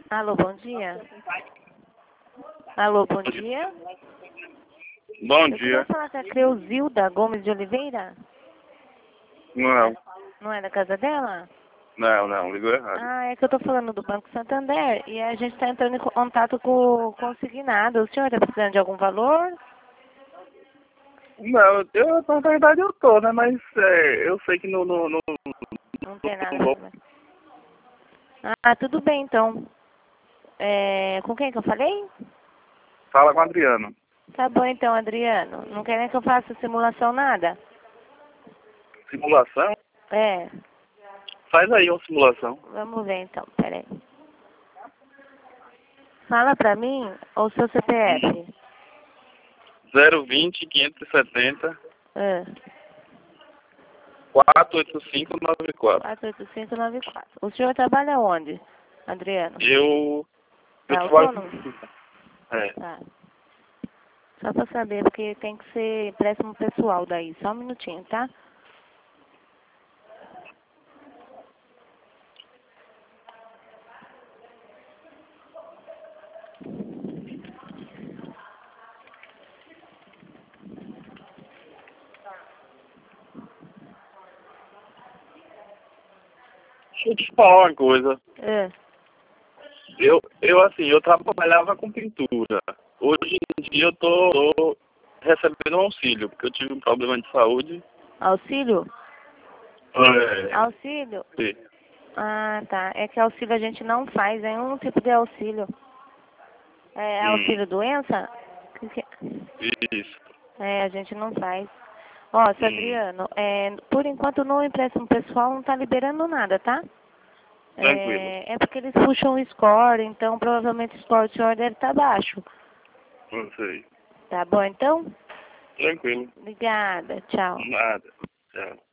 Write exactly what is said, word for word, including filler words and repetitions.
Alô, bom dia. Alô, bom dia. Bom Eu dia. queria falar com a Creusilda Gomes de Oliveira. Não, Não é da casa dela? não, não, ligou errado. Ah, é que eu tô falando do Banco Santander e a gente tá entrando em contato com o consignado. O senhor tá precisando de algum valor? Não, eu, na verdade eu tô, né? Mas é, eu sei que no. no, no Não tem nada pra fazer. Ah, tudo bem então. É, com quem que eu falei? Fala com o Adriano. Tá bom então, Adriano. Não quer nem que eu faça simulação nada? Simulação? É, Faz aí uma simulação. vamos ver então, peraí. Fala pra mim o seu C P F. zero vinte, quinhentos e setenta, Ah, quatrocentos e oitenta e cinco, noventa e quatro. quatro oito cinco nove quatro. O senhor trabalha onde, Adriano? Eu. Eu É trabalho autônomo? com. É. Tá. Só pra saber, porque tem que ser empréstimo pessoal daí. Só um minutinho, tá? Deixa eu te falar uma coisa. É. Eu, eu assim, eu trabalhava com pintura. Hoje em dia eu tô, tô recebendo um auxílio, porque eu tive um problema de saúde. Auxílio? É. Auxílio? Sim. Ah, tá. É que auxílio a gente não faz, é um tipo de auxílio. É Hum, auxílio doença? Que que- isso. É, a gente não faz. Ó, seu Hum, Adriano, é, por enquanto no empréstimo pessoal não tá liberando nada, tá? tranquilo. É, é porque eles puxam o score, então provavelmente o score do senhor deve estar baixo. Não sei. Tá bom, então? Tranquilo. Obrigada, tchau. Nada. Tchau.